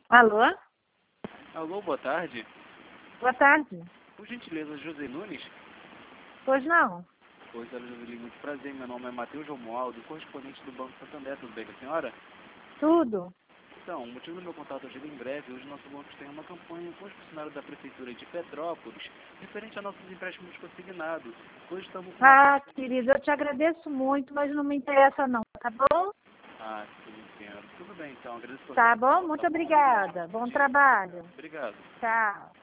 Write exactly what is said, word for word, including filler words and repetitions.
Alô? Alô, boa tarde. Boa tarde. Por gentileza, José Nunes? Pois não. Pois, olha, José, muito prazer. Meu nome é Matheus Romualdo, correspondente do Banco Santander. Tudo bem com a senhora? Tudo. Então, o motivo do meu contato hoje é em breve. Hoje nosso banco tem uma campanha com os funcionários da Prefeitura de Petrópolis, referente a nossos empréstimos consignados. Hoje estamos com uma... Ah, querida, eu te agradeço muito, mas não me interessa não, tá bom? Ah, sim, entendo. Tudo bem, então. Agradeço por Tá sua bom? atenção, Muito tá bom? obrigada. Bom Dia. trabalho. Obrigado. Tchau.